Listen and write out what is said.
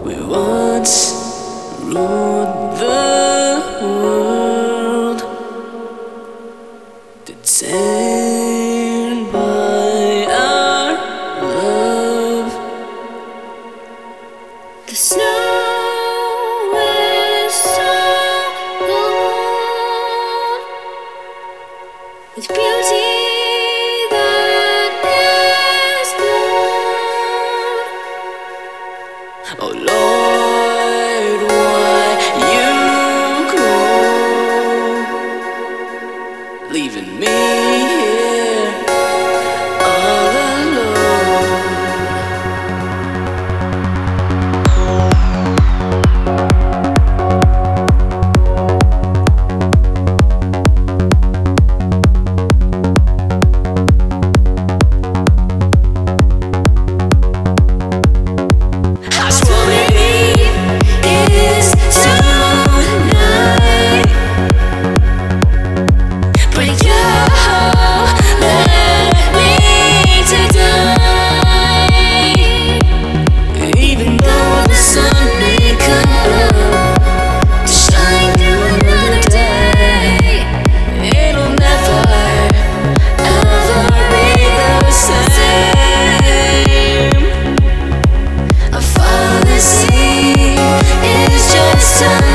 We once ruled the world, detained by our love. The snow is so gold, with beauty that is gold. Oh Lord, why you go, leaving me here all alone. I swore it is tonight, but you led me to die. Even though the sun may come up to shine through another day, it'll never, ever be the same. A father's sea is just a